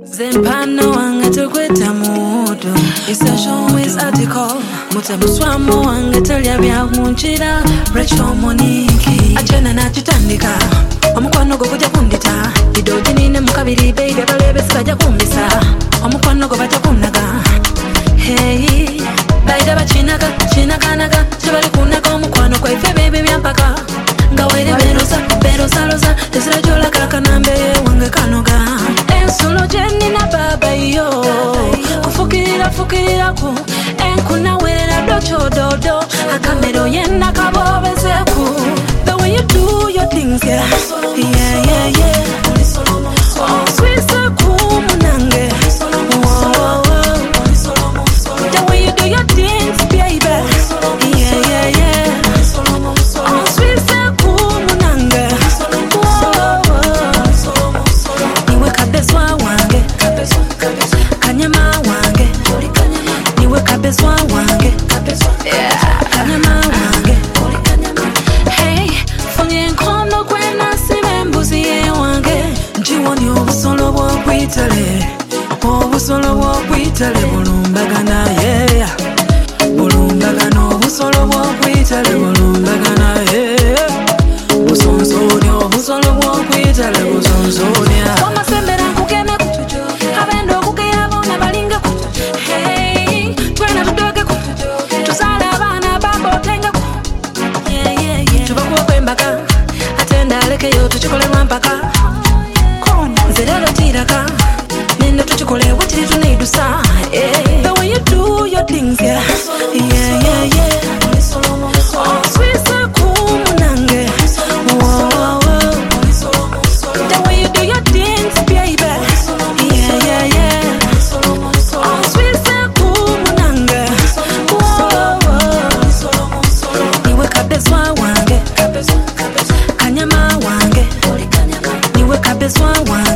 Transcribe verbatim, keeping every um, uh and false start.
Zempano wangete kweta mudo Essential with article Muta muswamo wangete lyabya kunchira Rachel Moniki Achena na chitandika Omukwano go kujja kundita Idoji nine mukabiri baby balebe sibajja kumbisa Omukwano go bajja kunaga Hey Baida bachinaga chinakanaga Chibali kunaga omukwano kwa ife baby byampaka Ngawaire berosa berosa loza Ezira jola kakanambe wange kanoga Ensolo jeni na baba yo Kufukira fukira ku Enkuna werera docho dodo Akamero yena kabobe zeku The way you do your things, yeah Yeah, yeah, yeah Oh, sweet seku munange Oh, oh, oh The way you do your things, baby Yeah, yeah, yeah Oh, sweet seku munange Oh, oh Niwe kabezwa wange Kanyama wange Niwe kabezwa wange Kanyama wange Hey, funye nkono kwena sibe mbuzi ye wange Njiwoni obusolo bw'okwitale Obusolo bw'okwitale bulumbagana, yeah Bulumbagana obusolo bw'okwitale bulumbagana, yeah Busonsonia obusolo bw'okwitale busonsonia Wamasembera nkugene kutujo Kabendo kukeya bona balinga kutujo Hey, twena tudoge kutujo Tuzala abana babotenga kutujo Yeah, yeah, yeah Tuba kuwa kwembaka Atenda alekeyo tuchikole mwampaka Nzerero tiraka Nendo tuchikole watiri tunaidusa Yeah, the way you do your things, yeah Yeah, yeah, yeah Oh, sweet seku munange Oh, oh, oh The way you do your things, baby Yeah, yeah, yeah Oh, sweet seku munange Oh, oh Niwe kabezwa wange Kanyama wange Niwe kabezwa wange